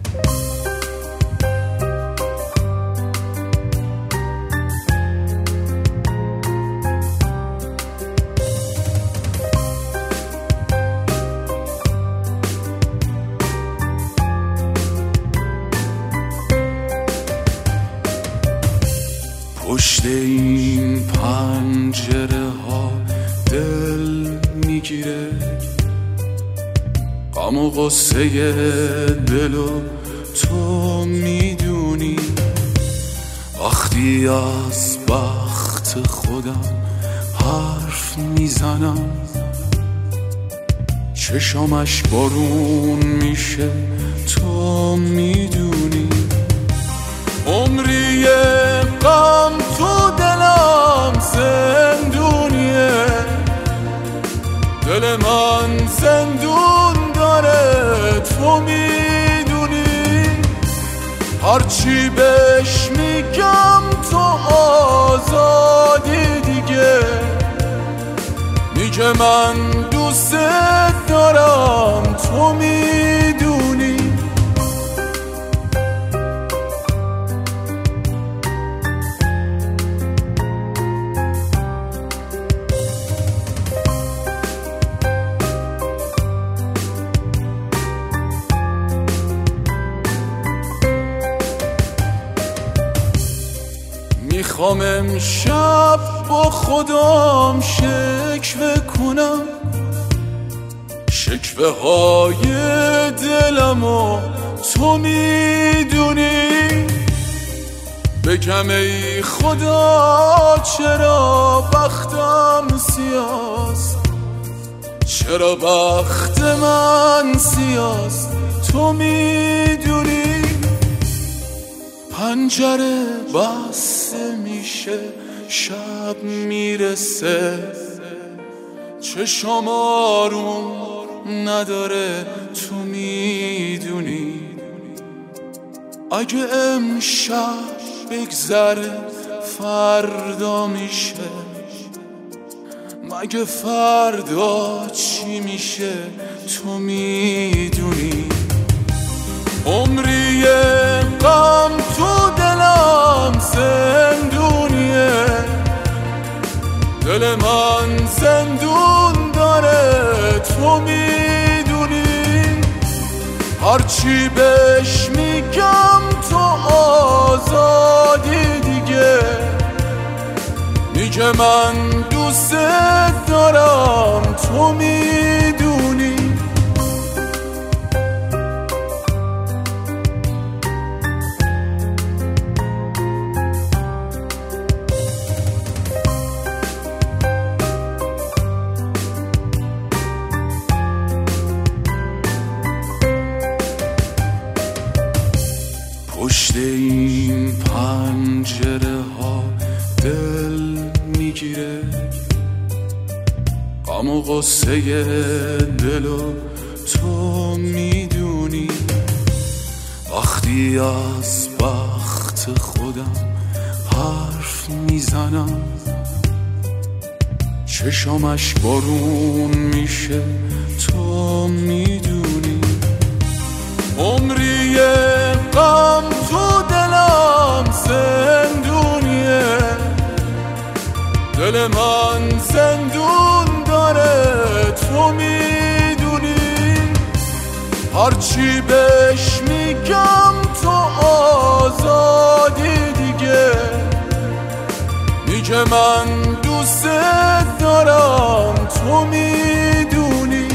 پشت این پنجره ها دل میگیره، غم و غصه دلو تو میدونی. وقتی از بخت خودم حرف میزنم، چشمش بارون میشه تو میدونی. عمری غم تو دلم زندونیه، دل من زندون داره تو میدونی. هرچی بهش میگم تو آزادی دیگه، میگه من دوست دارم تو میدونی. میخوام امشب با خودم شکوه کنم، شکوه های دلمو تو میدونی. بگم ای خدا چرا بختم سیاست، چرا بخت من سیاست تو میدونی. پنجره بسته میشه شب میرسه، چشم آروم نداره تو میدونی. اگه امشب بگذره فردا میشه، مگه فردا چی میشه تو میدونی. عمری غم تو دلم زندونیه، دل من زندون داره تو میدونی. هرچی بهش میگم تو آزادی دیگه، میگه من دوست دارم تو میدونی. پشت این پنجره ها دل میگیره، غم و غصه دلو تو میدونی. وقتی از بخت خودم حرف میزنم، چشمش بارون میشه تو میدونی. عمری غم تو دلم زندونیه، دل من زندون داره تو میدونی. هرچی بهش میگم تو آزادی دیگه، میگه من دوست دارم تو میدونی.